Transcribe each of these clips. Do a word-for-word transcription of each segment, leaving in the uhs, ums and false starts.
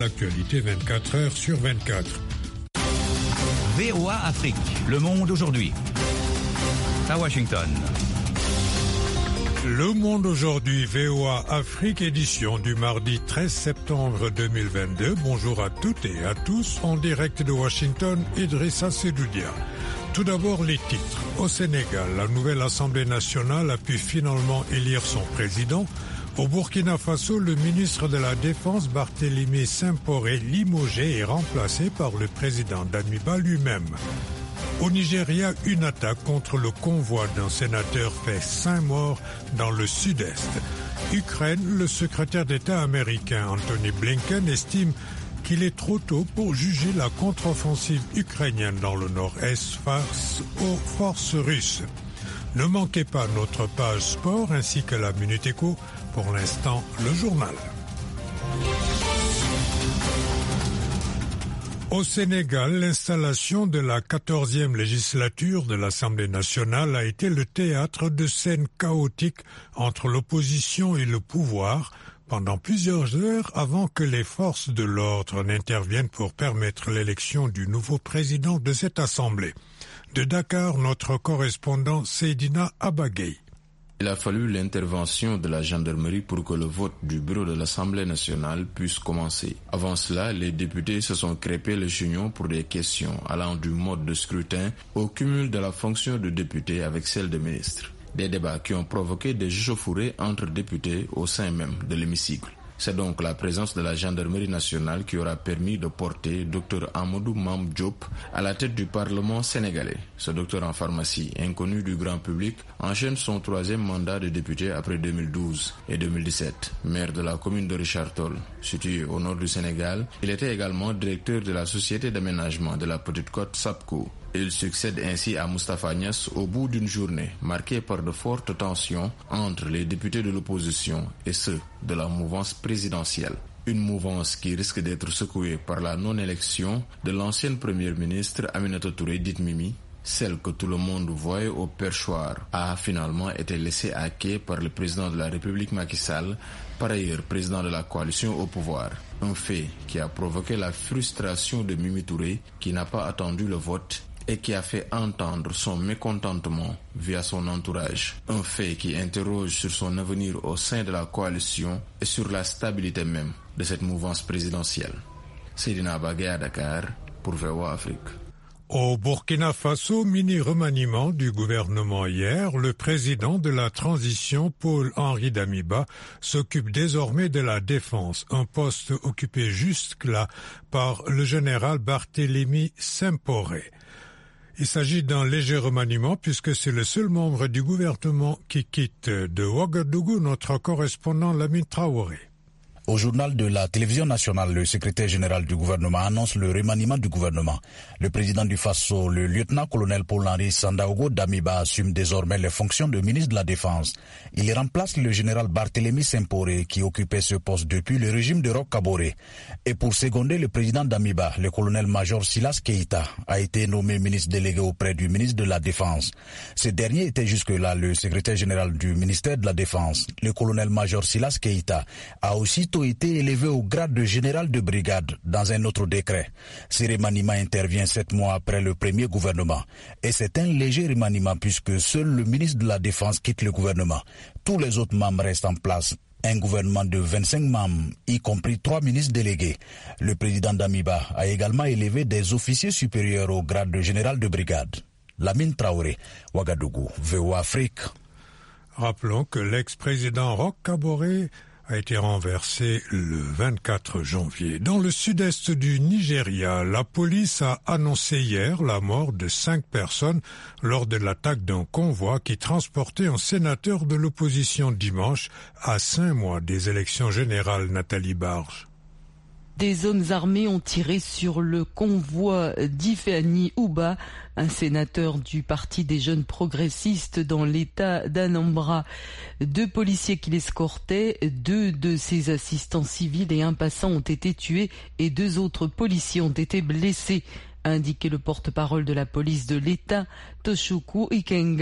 L'actualité vingt-quatre heures sur vingt-quatre. V O A Afrique, le monde aujourd'hui. À Washington. Le monde aujourd'hui, V O A Afrique, édition du mardi treize septembre deux mille vingt-deux. Bonjour à toutes et à tous, en direct de Washington, Idrissa Sedoudia. Tout d'abord les titres. Au Sénégal, la nouvelle Assemblée nationale a pu finalement élire son président. Au Burkina Faso, le ministre de la Défense, Barthélémy Sempore, limogé et remplacé par le président Damiba lui-même. Au Nigeria, une attaque contre le convoi d'un sénateur fait cinq morts dans le sud-est. Ukraine, le secrétaire d'État américain Anthony Blinken estime qu'il est trop tôt pour juger la contre-offensive ukrainienne dans le nord-est face aux forces russes. Ne manquez pas notre page sport ainsi que la Minute Éco. Pour l'instant, le journal. Au Sénégal, l'installation de la quatorzième législature de l'Assemblée nationale a été le théâtre de scènes chaotiques entre l'opposition et le pouvoir pendant plusieurs heures avant que les forces de l'ordre n'interviennent pour permettre l'élection du nouveau président de cette Assemblée. De Dakar, notre correspondant Seydina Abagay. Il a fallu l'intervention de la gendarmerie pour que le vote du bureau de l'Assemblée nationale puisse commencer. Avant cela, les députés se sont crêpés le chignon pour des questions allant du mode de scrutin au cumul de la fonction de député avec celle de ministre. Des débats qui ont provoqué des échauffourées entre députés au sein même de l'hémicycle. C'est donc la présence de la gendarmerie nationale qui aura permis de porter Dr Amadou Mame Diop à la tête du Parlement sénégalais. Ce docteur en pharmacie, inconnu du grand public, enchaîne son troisième mandat de député après deux mille douze et deux mille dix-sept. Maire de la commune de Richard Toll, située au nord du Sénégal, il était également directeur de la société d'aménagement de la Petite Côte SAPCO. Il succède ainsi à Moustapha Niasse au bout d'une journée marquée par de fortes tensions entre les députés de l'opposition et ceux de la mouvance présidentielle. Une mouvance qui risque d'être secouée par la non-élection de l'ancienne première ministre Aminata Touré dite Mimi. Celle que tout le monde voyait au perchoir a finalement été laissée à quai par le président de la République Macky Sall, par ailleurs président de la coalition au pouvoir. Un fait qui a provoqué la frustration de Mimi Touré qui n'a pas attendu le vote et qui a fait entendre son mécontentement via son entourage. Un fait qui interroge sur son avenir au sein de la coalition et sur la stabilité même de cette mouvance présidentielle. Seydina Abagay à Dakar pour V O A Afrique. Au Burkina Faso, mini-remaniement du gouvernement hier, le président de la transition, Paul-Henri Damiba, s'occupe désormais de la défense, un poste occupé jusque-là par le général Barthélémy Sempore. Il s'agit d'un léger remaniement puisque c'est le seul membre du gouvernement qui quitte. De Ouagadougou, notre correspondant Lamine Traoré. Au journal de la télévision nationale, le secrétaire général du gouvernement annonce le remaniement du gouvernement. Le président du Faso, le lieutenant-colonel Paul-Henri Sandaogo Damiba, assume désormais les fonctions de ministre de la Défense. Il remplace le général Barthélémy Sempore qui occupait ce poste depuis le régime de Roch Kaboré. Et pour seconder le président Damiba, le colonel-major Silas Keïta a été nommé ministre délégué auprès du ministre de la Défense. Ce dernier était jusque-là le secrétaire général du ministère de la Défense. Le colonel-major Silas Keïta a aussi été élevé au grade de général de brigade dans un autre décret. Ce remaniement intervient sept mois après le premier gouvernement. Et c'est un léger remaniement puisque seul le ministre de la Défense quitte le gouvernement. Tous les autres membres restent en place. Un gouvernement de vingt-cinq membres, y compris trois ministres délégués. Le président Damiba a également élevé des officiers supérieurs au grade de général de brigade. Lamine Traoré, Ouagadougou, V O A Afrique. Rappelons que l'ex-président Roch Kaboré a été renversé le vingt-quatre janvier. Dans le sud-est du Nigeria, la police a annoncé hier la mort de cinq personnes lors de l'attaque d'un convoi qui transportait un sénateur de l'opposition dimanche à cinq mois des élections générales. Nathalie Barge. Des hommes armés ont tiré sur le convoi d'Ifeanyi Uba, un sénateur du Parti des jeunes progressistes dans l'État d'Anambra. Deux policiers qui l'escortaient, deux de ses assistants civils et un passant ont été tués et deux autres policiers ont été blessés, a indiqué le porte-parole de la police de l'État, Toshuku Ikenga.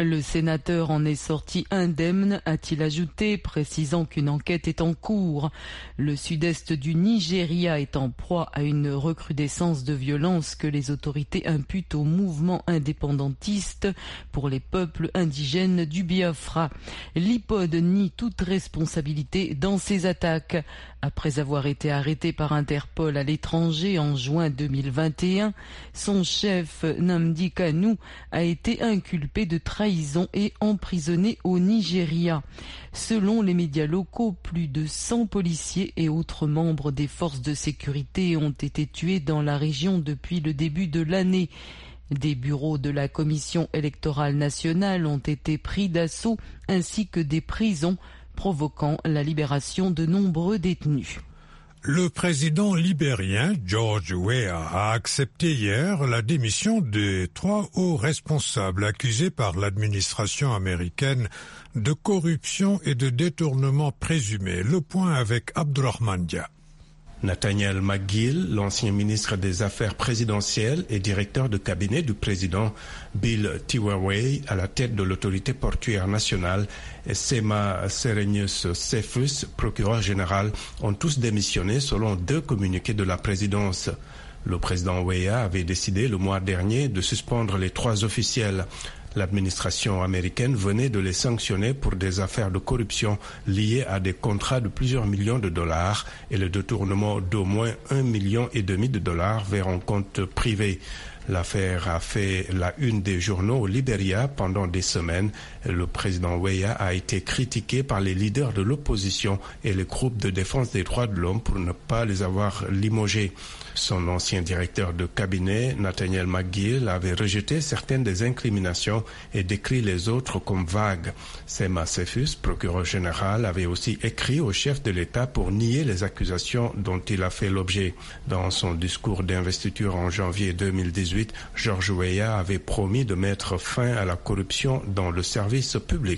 Le sénateur en est sorti indemne, a-t-il ajouté, précisant qu'une enquête est en cours. Le sud-est du Nigeria est en proie à une recrudescence de violence que les autorités imputent au mouvement indépendantiste pour les peuples indigènes du Biafra. L'I P O D nie toute responsabilité dans ces attaques. Après avoir été arrêté par Interpol à l'étranger en juin deux mille vingt et un, son chef Nnamdi Kanu a été inculpé de trahison et emprisonné au Nigeria. Selon les médias locaux, plus de cent policiers et autres membres des forces de sécurité ont été tués dans la région depuis le début de l'année. Des bureaux de la Commission électorale nationale ont été pris d'assaut ainsi que des prisons, provoquant la libération de nombreux détenus. Le président libérien George Weah a accepté hier la démission des trois hauts responsables accusés par l'administration américaine de corruption et de détournement présumé. Le point avec Abdurrahman Dia. Nathaniel McGill, l'ancien ministre des Affaires présidentielles et directeur de cabinet du président Bill Tiwaway à la tête de l'autorité portuaire nationale, et Sema Serenius Cephus, procureur général, ont tous démissionné selon deux communiqués de la présidence. Le président Weah avait décidé le mois dernier de suspendre les trois officiels. L'administration américaine venait de les sanctionner pour des affaires de corruption liées à des contrats de plusieurs millions de dollars et le détournement d'au moins un million et demi de dollars vers un compte privé. L'affaire a fait la une des journaux au Libéria pendant des semaines. Le président Weah a été critiqué par les leaders de l'opposition et les groupes de défense des droits de l'homme pour ne pas les avoir limogés. Son ancien directeur de cabinet, Nathaniel McGill, avait rejeté certaines des incriminations et décrit les autres comme vagues. Sema Cephus, procureur général, avait aussi écrit au chef de l'État pour nier les accusations dont il a fait l'objet. Dans son discours d'investiture en janvier deux mille dix-huit, George Weah avait promis de mettre fin à la corruption dans le service public.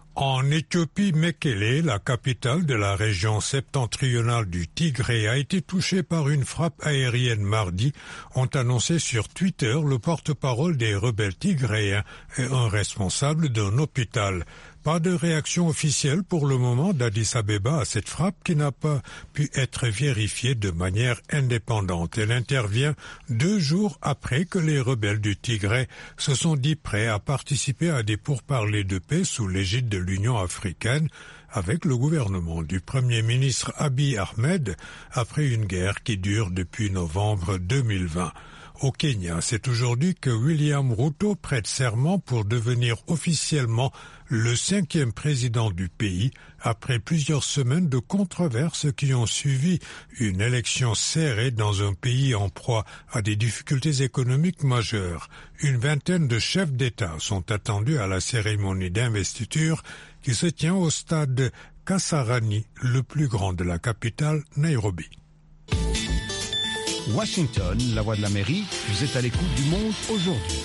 En Éthiopie, Mekele, la capitale de la région septentrionale du Tigré, a été touchée par une frappe aérienne mardi, ont annoncé sur Twitter le porte-parole des rebelles tigréens et un responsable d'un hôpital. Pas de réaction officielle pour le moment d'Addis Abeba à cette frappe qui n'a pas pu être vérifiée de manière indépendante. Elle intervient deux jours après que les rebelles du Tigré se sont dit prêts à participer à des pourparlers de paix sous l'égide de l'Union africaine avec le gouvernement du Premier ministre Abiy Ahmed après une guerre qui dure depuis novembre deux mille vingt. Au Kenya, c'est aujourd'hui que William Ruto prête serment pour devenir officiellement le cinquième président du pays, après plusieurs semaines de controverses qui ont suivi une élection serrée dans un pays en proie à des difficultés économiques majeures. Une vingtaine de chefs d'État sont attendus à la cérémonie d'investiture qui se tient au stade Kasarani, le plus grand de la capitale, Nairobi. Washington, la voix de l'Amérique, vous êtes à l'écoute du monde aujourd'hui.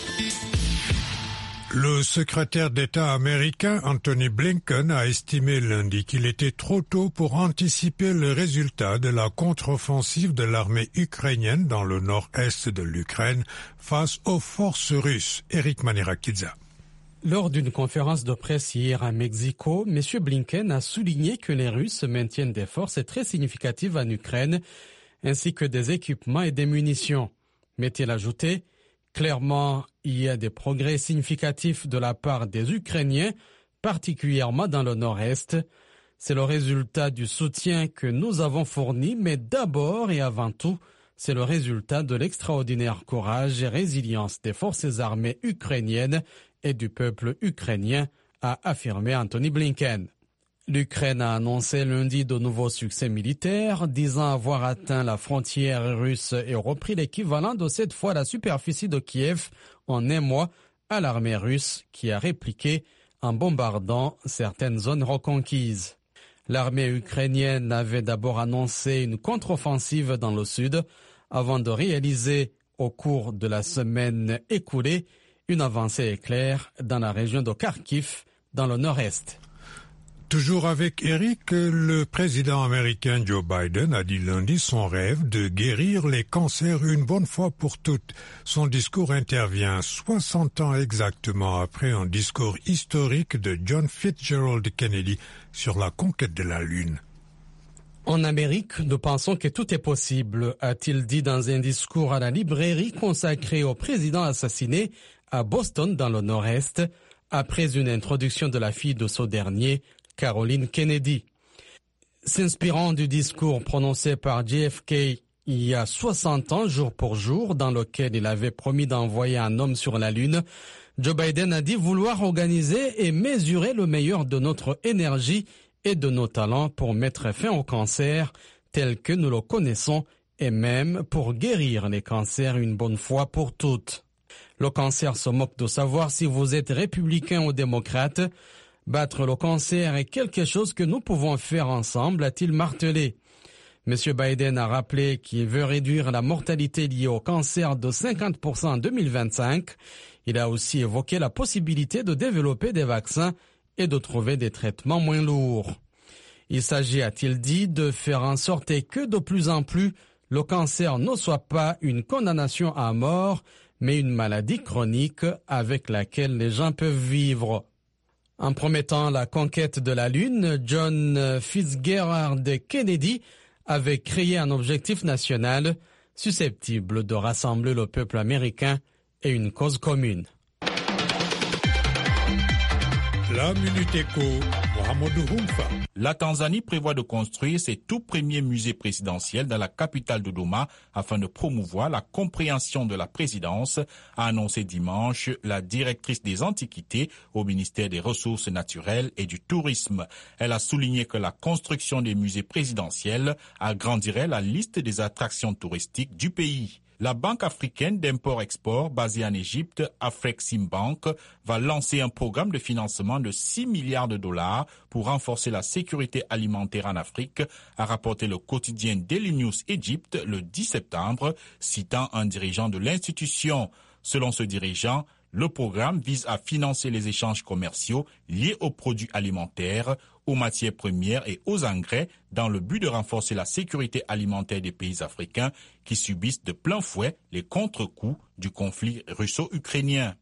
Le secrétaire d'État américain Anthony Blinken a estimé lundi qu'il était trop tôt pour anticiper le résultat de la contre-offensive de l'armée ukrainienne dans le nord-est de l'Ukraine face aux forces russes. Eric Manirakidza. Lors d'une conférence de presse hier à Mexico, M. Blinken a souligné que les Russes maintiennent des forces très significatives en Ukraine, ainsi que des équipements et des munitions. Mais-il ajouté, clairement, il y a des progrès significatifs de la part des Ukrainiens, particulièrement dans le nord-est. C'est le résultat du soutien que nous avons fourni, mais d'abord et avant tout, c'est le résultat de l'extraordinaire courage et résilience des forces armées ukrainiennes et du peuple ukrainien, a affirmé Anthony Blinken. L'Ukraine a annoncé lundi de nouveaux succès militaires, disant avoir atteint la frontière russe et repris l'équivalent de cette fois la superficie de Kiev en un mois à l'armée russe qui a répliqué en bombardant certaines zones reconquises. L'armée ukrainienne avait d'abord annoncé une contre-offensive dans le sud avant de réaliser au cours de la semaine écoulée une avancée éclair dans la région de Kharkiv dans le nord-est. Toujours avec Eric, le président américain Joe Biden a dit lundi son rêve de guérir les cancers une bonne fois pour toutes. Son discours intervient soixante ans exactement après un discours historique de John Fitzgerald Kennedy sur la conquête de la Lune. En Amérique, nous pensons que tout est possible, a-t-il dit dans un discours à la librairie consacrée au président assassiné à Boston dans le Nord-Est, après une introduction de la fille de ce dernier, Caroline Kennedy. S'inspirant du discours prononcé par J F K il y a soixante ans, jour pour jour, dans lequel il avait promis d'envoyer un homme sur la Lune, Joe Biden a dit vouloir organiser et mesurer le meilleur de notre énergie et de nos talents pour mettre fin au cancer tel que nous le connaissons et même pour guérir les cancers une bonne fois pour toutes. Le cancer se moque de savoir si vous êtes républicain ou démocrate. Battre le cancer est quelque chose que nous pouvons faire ensemble, a-t-il martelé. M. Biden a rappelé qu'il veut réduire la mortalité liée au cancer de cinquante pour cent en deux mille vingt-cinq. Il a aussi évoqué la possibilité de développer des vaccins et de trouver des traitements moins lourds. Il s'agit, a-t-il dit, de faire en sorte que de plus en plus le cancer ne soit pas une condamnation à mort, mais une maladie chronique avec laquelle les gens peuvent vivre. En promettant la conquête de la Lune, John Fitzgerald Kennedy avait créé un objectif national susceptible de rassembler le peuple américain et une cause commune. La Minute Éco, Mohamedou Humfa. La Tanzanie prévoit de construire ses tout premiers musées présidentiels dans la capitale Dodoma afin de promouvoir la compréhension de la présidence, a annoncé dimanche la directrice des Antiquités au ministère des Ressources naturelles et du Tourisme. Elle a souligné que la construction des musées présidentiels agrandirait la liste des attractions touristiques du pays. La Banque africaine d'import-export basée en Égypte, Afreximbank, va lancer un programme de financement de six milliards de dollars pour renforcer la sécurité alimentaire en Afrique, a rapporté le quotidien Daily News Égypte le dix septembre, citant un dirigeant de l'institution. Selon ce dirigeant, le programme vise à financer les échanges commerciaux liés aux produits alimentaires, aux matières premières et aux engrais dans le but de renforcer la sécurité alimentaire des pays africains qui subissent de plein fouet les contre-coups du conflit russo-ukrainien.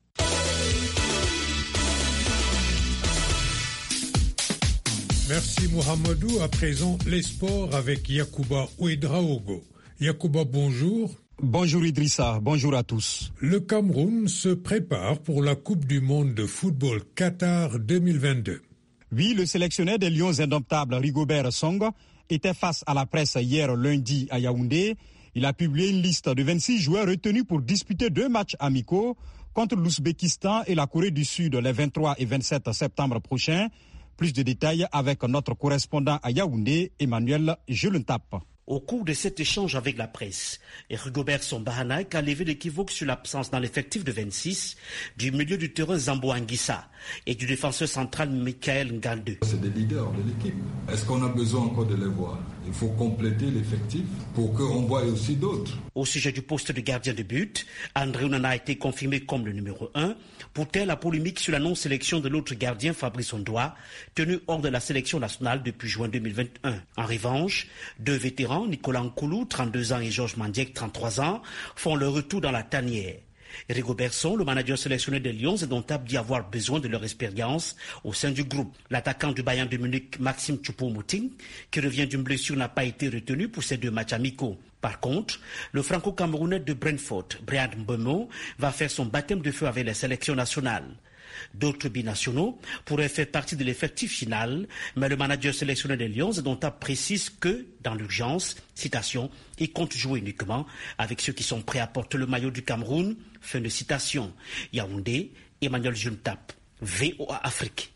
Merci Mohamedou. À présent, les sports avec Yacouba Ouedraogo. Yacouba, bonjour. Bonjour Idrissa, bonjour à tous. Le Cameroun se prépare pour la Coupe du monde de football Qatar deux mille vingt-deux. Oui, le sélectionneur des Lions indomptables Rigobert Song était face à la presse hier lundi à Yaoundé. Il a publié une liste de vingt-six joueurs retenus pour disputer deux matchs amicaux contre l'Ouzbékistan et la Corée du Sud les vingt-trois et vingt-sept septembre prochains. Plus de détails avec notre correspondant à Yaoundé, Emmanuel Jelentap. Au cours de cet échange avec la presse, Rigobert Song-Bahanaïk a levé l'équivoque sur l'absence dans l'effectif de vingt-six du milieu du terrain Zambo Anguissa et du défenseur central Michael Ngandou. C'est des leaders de l'équipe. Est-ce qu'on a besoin encore de les voir? Il faut compléter l'effectif pour qu'on voie aussi d'autres. Au sujet du poste de gardien de but, André Onana a été confirmé comme le numéro un. Pour taire la polémique sur la non-sélection de l'autre gardien Fabrice Ondoa, tenu hors de la sélection nationale depuis juin deux mille vingt et un. En revanche, deux vétérans, Nicolas Nkoulou, trente-deux ans, et Georges Mandiek, trente-trois ans, font leur retour dans la tanière. Rigobert Song, le manager sélectionné des Lions, est domptable d'y avoir besoin de leur expérience au sein du groupe. L'attaquant du Bayern de Munich, Maxime Choupo-Moting, qui revient d'une blessure, n'a pas été retenu pour ces deux matchs amicaux. Par contre, le franco-camerounais de Brentford, Brian Mbeumo, va faire son baptême de feu avec les sélections nationales. D'autres binationaux pourraient faire partie de l'effectif final, mais le manager sélectionné des Lions dont on précise que, dans l'urgence, citation, il compte jouer uniquement avec ceux qui sont prêts à porter le maillot du Cameroun, fin de citation. Yaoundé, Emmanuel Juntap, V O A Afrique.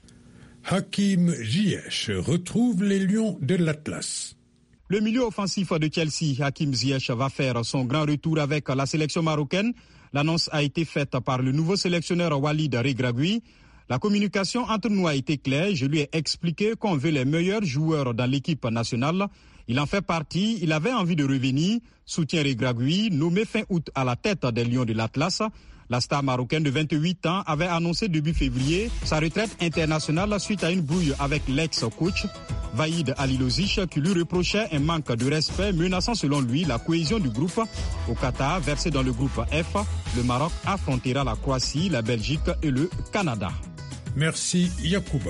Hakim Ziyech retrouve les Lions de l'Atlas. Le milieu offensif de Chelsea, Hakim Ziyech, va faire son grand retour avec la sélection marocaine. L'annonce a été faite par le nouveau sélectionneur Walid Regragui. La communication entre nous a été claire. Je lui ai expliqué qu'on veut les meilleurs joueurs dans l'équipe nationale. Il en fait partie, il avait envie de revenir, soutient Regragui, nommé fin août à la tête des Lions de l'Atlas. La star marocaine de vingt-huit ans avait annoncé début février sa retraite internationale suite à une brouille avec l'ex-coach Vaïd Alilozic qui lui reprochait un manque de respect menaçant selon lui la cohésion du groupe. Au Qatar, versé dans le groupe F, le Maroc affrontera la Croatie, la Belgique et le Canada. Merci Yacouba.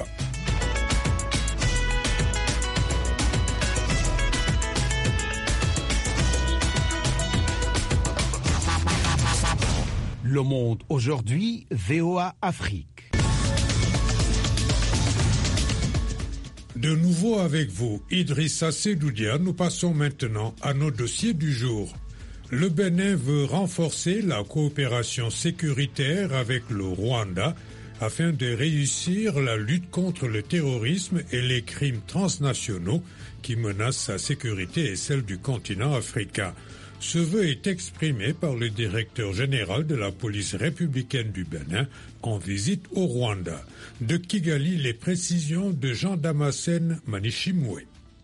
Le Monde aujourd'hui, V O A Afrique. De nouveau avec vous, Idrissa Sedoudia, nous passons maintenant à nos dossiers du jour. Le Bénin veut renforcer la coopération sécuritaire avec le Rwanda afin de réussir la lutte contre le terrorisme et les crimes transnationaux qui menacent sa sécurité et celle du continent africain. Ce vœu est exprimé par le directeur général de la police républicaine du Bénin en visite au Rwanda. De Kigali, les précisions de Jean Damascène Manishimwe.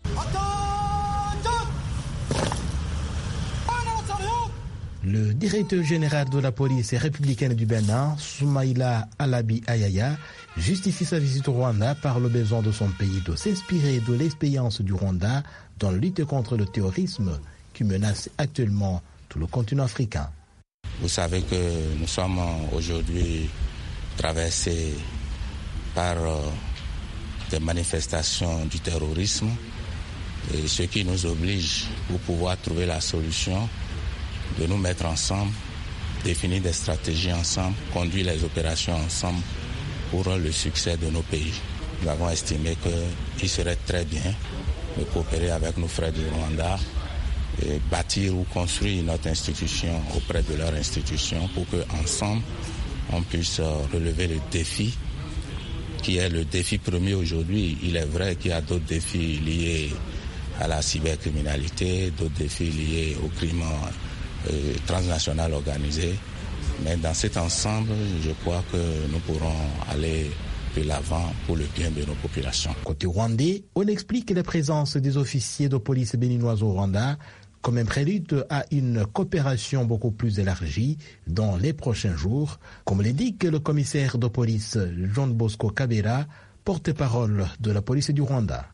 Le directeur général de la police républicaine du Bénin, Soumaïla Alabi Ayaya, justifie sa visite au Rwanda par le besoin de son pays de s'inspirer de l'expérience du Rwanda dans la lutte contre le terrorisme qui menace actuellement tout le continent africain. Vous savez que nous sommes aujourd'hui traversés par des manifestations du terrorisme, et ce qui nous oblige, pour pouvoir trouver la solution, de nous mettre ensemble, définir des stratégies ensemble, conduire les opérations ensemble pour le succès de nos pays. Nous avons estimé qu'il serait très bien de coopérer avec nos frères du Rwanda et bâtir ou construire notre institution auprès de leur institution pour qu'ensemble, on puisse relever le défi qui est le défi premier aujourd'hui. Il est vrai qu'il y a d'autres défis liés à la cybercriminalité, d'autres défis liés au crime euh, transnational organisé. Mais dans cet ensemble, je crois que nous pourrons aller de l'avant pour le bien de nos populations. Côté rwandais, on explique la présence des officiers de police béninoise au Rwanda comme un prélude à une coopération beaucoup plus élargie dans les prochains jours, comme l'indique le commissaire de police John Bosco Kabera, porte-parole de la police du Rwanda.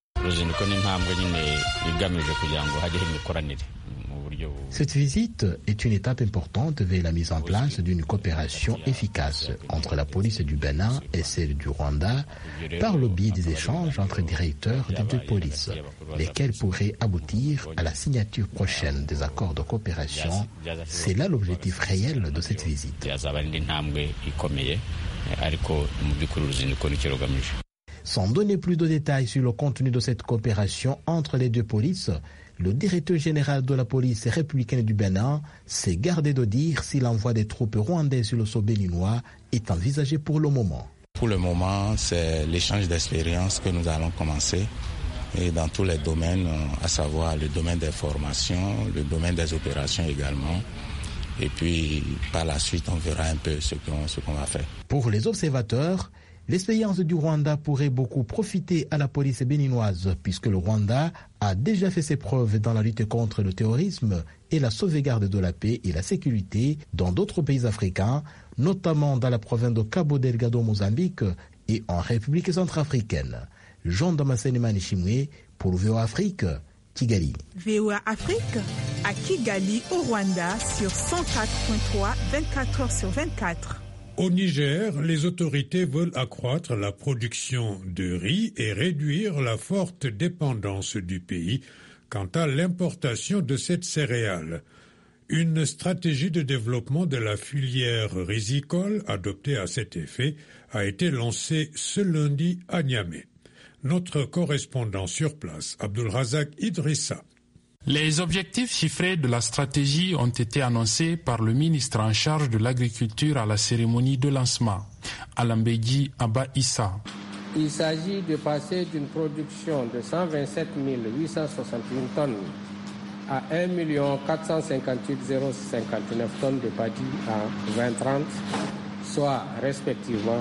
Cette visite est une étape importante vers la mise en place d'une coopération efficace entre la police du Bénin et celle du Rwanda par le biais des échanges entre directeurs des deux polices, lesquels pourraient aboutir à la signature prochaine des accords de coopération. C'est là l'objectif réel de cette visite. Sans donner plus de détails sur le contenu de cette coopération entre les deux polices, le directeur général de la police républicaine du Bénin s'est gardé de dire si l'envoi des troupes rwandaises sur le sol béninois est envisagé pour le moment. Pour le moment, c'est l'échange d'expériences que nous allons commencer et dans tous les domaines, à savoir le domaine des formations, le domaine des opérations également. Et puis, par la suite, on verra un peu ce qu'on, ce qu'on va faire. Pour les observateurs, l'expérience du Rwanda pourrait beaucoup profiter à la police béninoise puisque le Rwanda a déjà fait ses preuves dans la lutte contre le terrorisme et la sauvegarde de la paix et la sécurité dans d'autres pays africains, notamment dans la province de Cabo Delgado, Mozambique et en République centrafricaine. Jean Damascène Manishimwe pour V O A Afrique, Kigali. V O A Afrique à Kigali au Rwanda sur cent quatre virgule trois, vingt-quatre heures sur vingt-quatre. Au Niger, les autorités veulent accroître la production de riz et réduire la forte dépendance du pays quant à l'importation de cette céréale. Une stratégie de développement de la filière rizicole adoptée à cet effet a été lancée ce lundi à Niamey. Notre correspondant sur place, Abdulrazak Idrissa. Les objectifs chiffrés de la stratégie ont été annoncés par le ministre en charge de l'agriculture à la cérémonie de lancement, Alambegui Abba Issa. Il s'agit de passer d'une production de cent vingt-sept mille huit cent soixante-et-une tonnes à un million quatre cent cinquante-huit mille cinquante-neuf tonnes de paddy en vingt trente, soit respectivement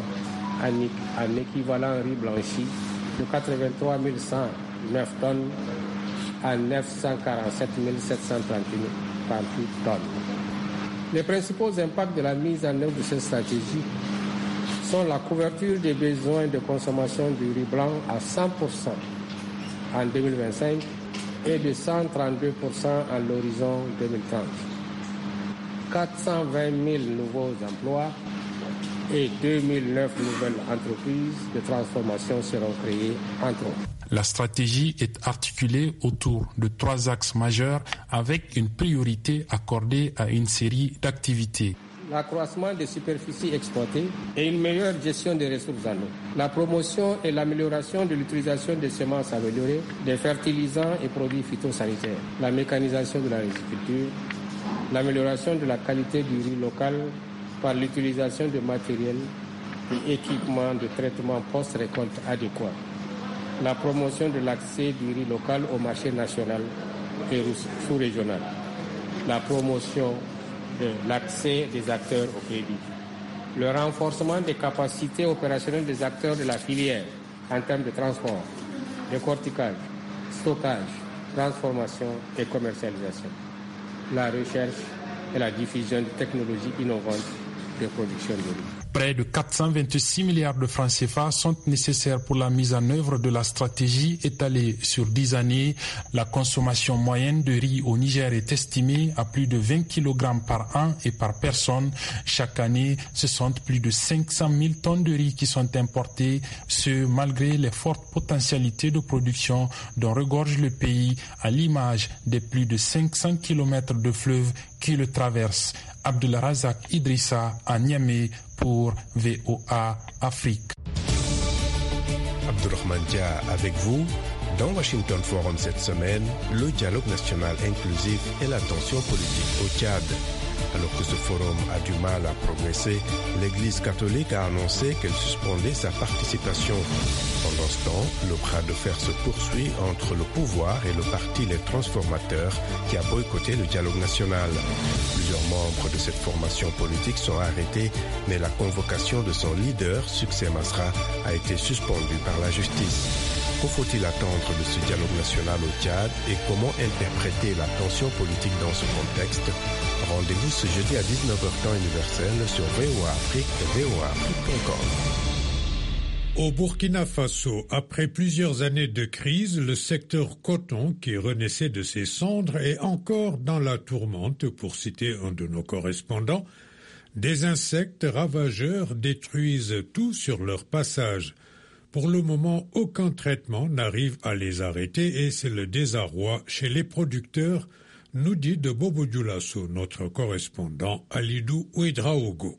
en équivalent riz blanchi de quatre-vingt-trois mille cent neuf tonnes à neuf cent quarante-sept mille sept cent trente-huit tonnes. Les principaux impacts de la mise en œuvre de cette stratégie sont la couverture des besoins de consommation du riz blanc à cent pour cent en deux mille vingt-cinq et de cent trente-deux pour cent à l'horizon deux mille trente. quatre cent vingt mille nouveaux emplois et deux mille neuf nouvelles entreprises de transformation seront créées, entre autres. La stratégie est articulée autour de trois axes majeurs avec une priorité accordée à une série d'activités. L'accroissement des superficies exploitées et une meilleure gestion des ressources en eau. La promotion et l'amélioration de l'utilisation des semences améliorées, des fertilisants et produits phytosanitaires. La mécanisation de la riziculture. L'amélioration de la qualité du riz local par l'utilisation de matériel et équipements de traitement post-récolte adéquats. La promotion de l'accès du riz local au marché national et sous-régional. La promotion de l'accès des acteurs au crédit. Le renforcement des capacités opérationnelles des acteurs de la filière en termes de transport, décortiquage, stockage, transformation et commercialisation. La recherche et la diffusion de technologies innovantes de production de riz. Près de quatre cent vingt-six milliards de francs C F A sont nécessaires pour la mise en œuvre de la stratégie étalée sur dix années. La consommation moyenne de riz au Niger est estimée à plus de vingt kilogrammes par an et par personne. Chaque année, ce sont plus de cinq cent mille tonnes de riz qui sont importées, ce malgré les fortes potentialités de production dont regorge le pays, à l'image des plus de cinq cents kilomètres de fleuves qui le traversent. Abdelrazak Idrissa à Niamey pour V O A Afrique. Abdourahmane Dia avec vous. Dans Washington Forum cette semaine, le dialogue national inclusif et la tension politique au Tchad. Alors que ce forum a du mal à progresser, l'Église catholique a annoncé qu'elle suspendait sa participation. Pendant ce temps, le bras de fer se poursuit entre le pouvoir et le parti Les Transformateurs qui a boycotté le dialogue national. Plusieurs membres de cette formation politique sont arrêtés, mais la convocation de son leader, Succès Masra, a été suspendue par la justice. Que faut-il attendre de ce dialogue national au Tchad et comment interpréter la tension politique dans ce contexte? Rendez-vous ce jeudi à dix-neuf heures temps universel sur V O A Afrique et V O A Afrique point com. Au Burkina Faso, après plusieurs années de crise, le secteur coton qui renaissait de ses cendres est encore dans la tourmente, pour citer un de nos correspondants. Des insectes ravageurs détruisent tout sur leur passage. Pour le moment, aucun traitement n'arrive à les arrêter et c'est le désarroi chez les producteurs, nous dit de Bobo Dioulasso, notre correspondant Alidou Ouedraogo.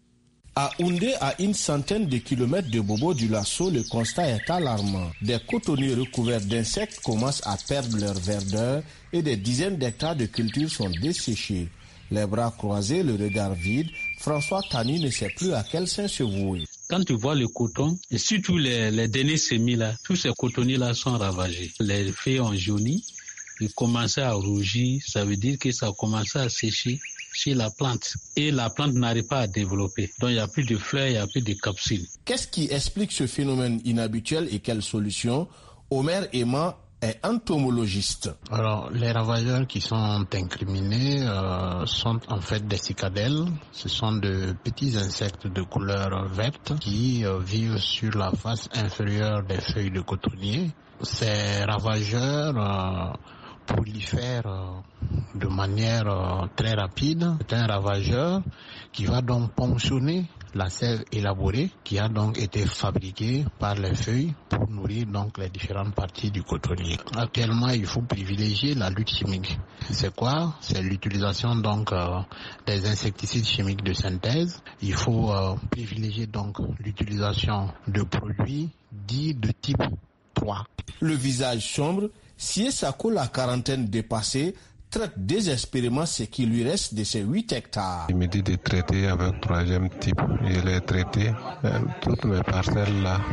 À Oundé, à une centaine de kilomètres de Bobo Dioulasso, le constat est alarmant. Des cotonniers recouverts d'insectes commencent à perdre leur verdeur et des dizaines d'hectares de cultures sont desséchés. Les bras croisés, le regard vide, François Tani ne sait plus à quel sein se vouer. Quand tu vois le coton, et surtout les, les derniers semis là, tous ces cotonniers-là sont ravagés. Les feuilles ont jauni, ils commençaient à rougir, ça veut dire que ça a commencé à sécher chez la plante. Et la plante n'arrive pas à développer. Donc il n'y a plus de fleurs, il n'y a plus de capsules. Qu'est-ce qui explique ce phénomène inhabituel et quelles solutions? Omer Ema est entomologiste. Alors, les ravageurs qui sont incriminés euh, sont en fait des cicadelles. Ce sont de petits insectes de couleur verte qui euh, vivent sur la face inférieure des feuilles de cotonnier. Ces ravageurs euh, prolifèrent euh, de manière euh, très rapide. C'est un ravageur qui va donc ponctionner la sève élaborée qui a donc été fabriquée par les feuilles pour nourrir donc les différentes parties du cotonnier. Actuellement, il faut privilégier la lutte chimique. C'est quoi? C'est l'utilisation donc euh, des insecticides chimiques de synthèse. Il faut euh, privilégier donc l'utilisation de produits dits de type trois. Le visage sombre, Siesako, la quarantaine dépassée, traite désespérément ce qui lui reste de ses huit hectares. Il me dit de traiter avec troisième type. Je l'ai traité. Toutes mes parcelles là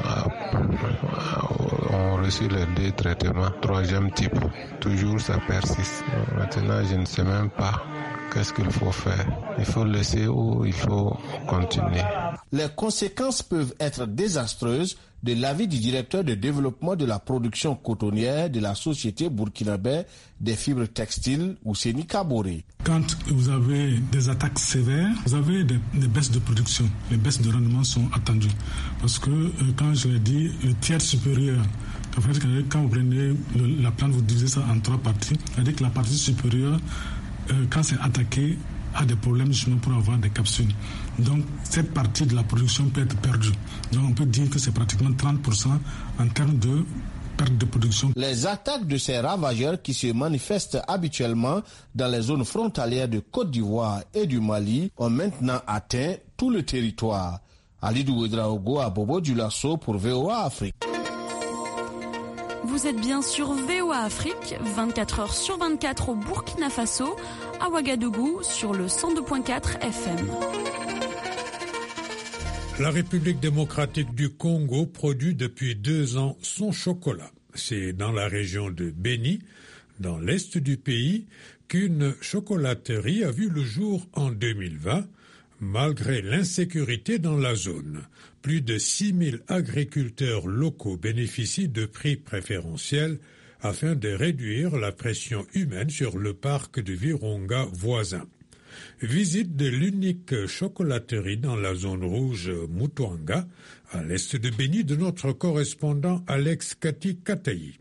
ont reçu les deux traitements. Troisième type. Toujours ça persiste. Maintenant, je ne sais même pas qu'est-ce qu'il faut faire? Il faut laisser ou il faut continuer? Les conséquences peuvent être désastreuses de l'avis du directeur de développement de la production cotonnière de la société burkinabé des fibres textiles, Ouseni Kaboré. Quand vous avez des attaques sévères, vous avez des, des baisses de production. Les baisses de rendement sont attendues. Parce que, euh, quand je l'ai dit, le tiers supérieur, en fait, quand vous prenez le, la plante, vous divisez ça en trois parties. C'est-à-dire que la partie supérieure, euh, quand c'est attaqué, a des problèmes justement pour avoir des capsules. Donc, cette partie de la production peut être perdue. Donc, on peut dire que c'est pratiquement trente pour cent en termes de perte de production. Les attaques de ces ravageurs qui se manifestent habituellement dans les zones frontalières de Côte d'Ivoire et du Mali ont maintenant atteint tout le territoire. Alidou Ouedraogo à Bobo Dioulasso pour V O A Afrique. Vous êtes bien sur V O A Afrique, vingt-quatre heures sur vingt-quatre au Burkina Faso, à Ouagadougou sur le cent deux virgule quatre F M. La République démocratique du Congo produit depuis deux ans son chocolat. C'est dans la région de Béni, dans l'est du pays, qu'une chocolaterie a vu le jour en deux mille vingt, malgré l'insécurité dans la zone. Plus de six mille agriculteurs locaux bénéficient de prix préférentiels afin de réduire la pression humaine sur le parc de Virunga voisin. Visite de l'unique chocolaterie dans la zone rouge Mutuanga, à l'est de Béni, de notre correspondant Alex Kati Katayi.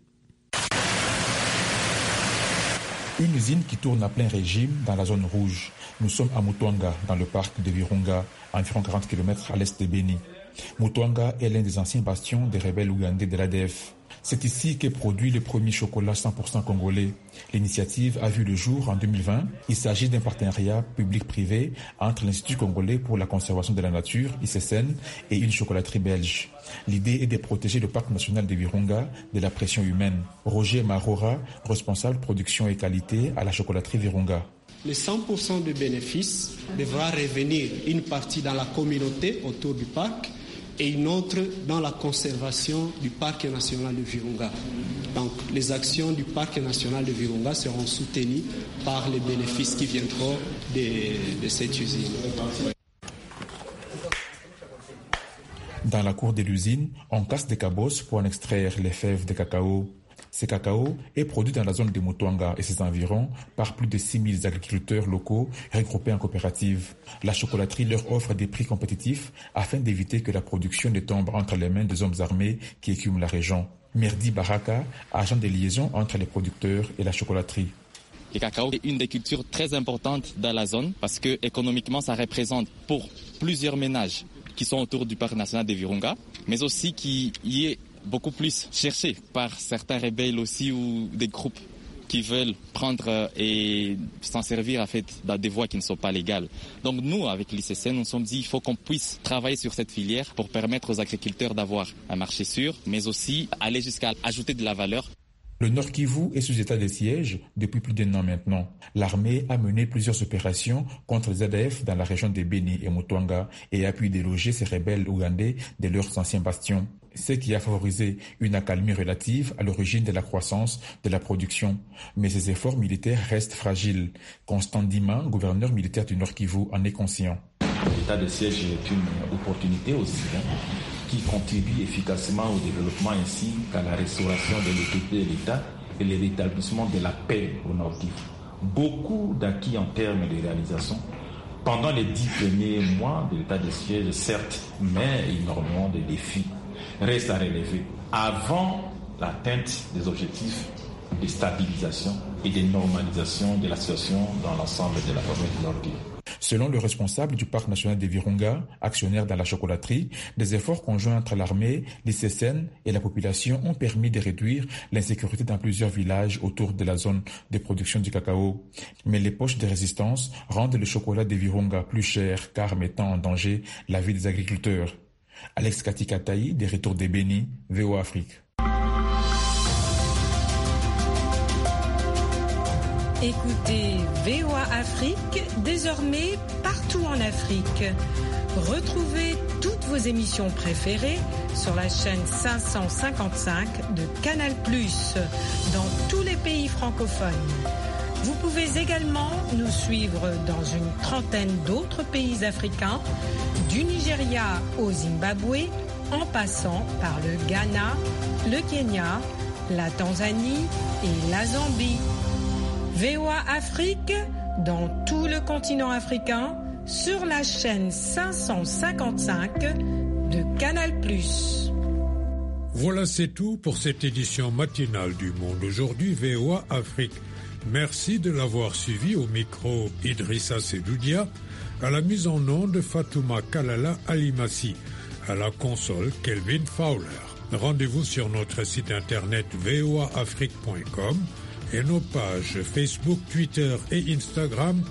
Une usine qui tourne à plein régime dans la zone rouge. Nous sommes à Mutuanga, dans le parc de Virunga, à environ quarante kilomètres à l'est de Béni. Mutuanga est l'un des anciens bastions des rebelles ougandais de l'A D F. C'est ici qu'est produit le premier chocolat cent pour cent congolais. L'initiative a vu le jour en deux mille vingt. Il s'agit d'un partenariat public-privé entre l'Institut congolais pour la conservation de la nature, I C C N, et une chocolaterie belge. L'idée est de protéger le parc national de Virunga de la pression humaine. Roger Marora, responsable production et qualité à la chocolaterie Virunga. Les cent pour cent de bénéfices devra revenir une partie dans la communauté autour du parc et une autre dans la conservation du parc national de Virunga. Donc les actions du parc national de Virunga seront soutenues par les bénéfices qui viendront de, de cette usine. Dans la cour de l'usine, on casse des cabosses pour en extraire les fèves de cacao. Ce cacao est produit dans la zone de Mutuanga et ses environs par plus de six mille agriculteurs locaux regroupés en coopérative. La chocolaterie leur offre des prix compétitifs afin d'éviter que la production ne tombe entre les mains des hommes armés qui écument la région. Merdi Baraka, agent de liaison entre les producteurs et la chocolaterie. Le cacao est une des cultures très importantes dans la zone parce que économiquement ça représente pour plusieurs ménages qui sont autour du parc national de Virunga, mais aussi qui y est beaucoup plus cherché par certains rebelles aussi ou des groupes qui veulent prendre et s'en servir en fait dans des voies qui ne sont pas légales. Donc nous, avec l'I C C N, nous nous sommes dit qu'il faut qu'on puisse travailler sur cette filière pour permettre aux agriculteurs d'avoir un marché sûr, mais aussi aller jusqu'à ajouter de la valeur. Le Nord Kivu est sous état de siège depuis plus d'un an maintenant. L'armée a mené plusieurs opérations contre les A D F dans la région de Béni et Mutuanga et a pu déloger ces rebelles ougandais de leurs anciens bastions. Ce qui a favorisé une accalmie relative à l'origine de la croissance de la production. Mais ces efforts militaires restent fragiles. Constant Dima, gouverneur militaire du Nord Kivu, en est conscient. L'état de siège est une opportunité aussi, hein, qui contribue efficacement au développement ainsi qu'à la restauration de l'autorité de l'État et le rétablissement de la paix au Nord Kivu. Beaucoup d'acquis en termes de réalisation pendant les dix premiers mois de l'état de siège, certes, mais énormément de défis restent à relever avant l'atteinte des objectifs de stabilisation et de normalisation de la situation dans l'ensemble de la province du Nord Kivu. Selon le responsable du parc national de Virunga, actionnaire dans la chocolaterie, des efforts conjoints entre l'armée, l'I C C N et la population ont permis de réduire l'insécurité dans plusieurs villages autour de la zone de production du cacao. Mais les poches de résistance rendent le chocolat de Virunga plus cher car mettant en danger la vie des agriculteurs. Alex Katikataï, des Retours de Béni, V O A Afrique. Écoutez V O A Afrique, désormais partout en Afrique. Retrouvez toutes vos émissions préférées sur la chaîne cinq cent cinquante-cinq de Canal plus, dans tous les pays francophones. Vous pouvez également nous suivre dans une trentaine d'autres pays africains, du Nigeria au Zimbabwe, en passant par le Ghana, le Kenya, la Tanzanie et la Zambie. V O A Afrique, dans tout le continent africain, sur la chaîne cinq cent cinquante-cinq de Canal plus. Voilà, c'est tout pour cette édition matinale du Monde Aujourd'hui V O A Afrique. Merci de l'avoir suivi. Au micro Idrissa Sedoudia, à la mise en onde Fatouma Kalala Alimassi, à la console Kelvin Fowler. Rendez-vous sur notre site internet v o a afrique point com et nos pages Facebook, Twitter et Instagram